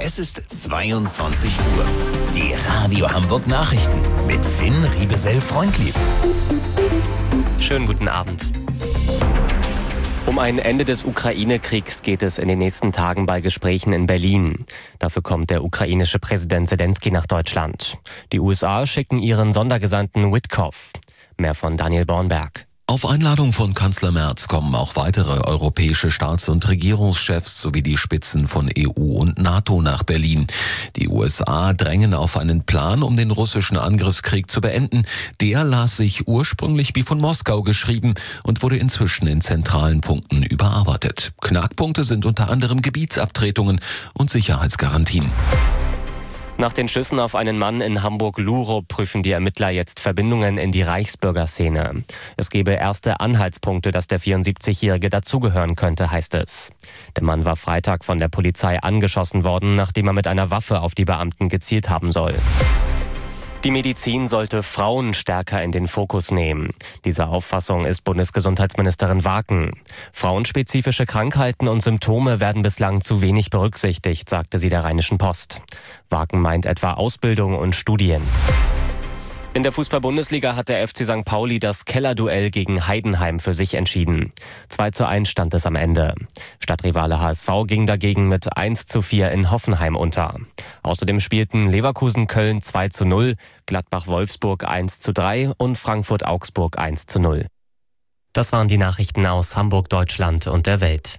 Es ist 22 Uhr. Die Radio Hamburg Nachrichten mit Finn Riebesell-Freundlieb. Schönen guten Abend. Um ein Ende des Ukraine-Kriegs geht es in den nächsten Tagen bei Gesprächen in Berlin. Dafür kommt der ukrainische Präsident Zelensky nach Deutschland. Die USA schicken ihren Sondergesandten Witkoff. Mehr von Daniel Bornberg. Auf Einladung von Kanzler Merz kommen auch weitere europäische Staats- und Regierungschefs sowie die Spitzen von EU und NATO nach Berlin. Die USA drängen auf einen Plan, um den russischen Angriffskrieg zu beenden. Der las sich ursprünglich wie von Moskau geschrieben und wurde inzwischen in zentralen Punkten überarbeitet. Knackpunkte sind unter anderem Gebietsabtretungen und Sicherheitsgarantien. Nach den Schüssen auf einen Mann in Hamburg-Lurup prüfen die Ermittler jetzt Verbindungen in die Reichsbürgerszene. Es gebe erste Anhaltspunkte, dass der 74-Jährige dazugehören könnte, heißt es. Der Mann war Freitag von der Polizei angeschossen worden, nachdem er mit einer Waffe auf die Beamten gezielt haben soll. Die Medizin sollte Frauen stärker in den Fokus nehmen. Dieser Auffassung ist Bundesgesundheitsministerin Waken. Frauenspezifische Krankheiten und Symptome werden bislang zu wenig berücksichtigt, sagte sie der Rheinischen Post. Waken meint etwa Ausbildung und Studien. In der Fußball-Bundesliga hat der FC St. Pauli das Kellerduell gegen Heidenheim für sich entschieden. 2:1 stand es am Ende. Stadtrivale HSV ging dagegen mit 1:4 in Hoffenheim unter. Außerdem spielten Leverkusen-Köln 2:0, Gladbach-Wolfsburg 1:3 und Frankfurt-Augsburg 1:0. Das waren die Nachrichten aus Hamburg, Deutschland und der Welt.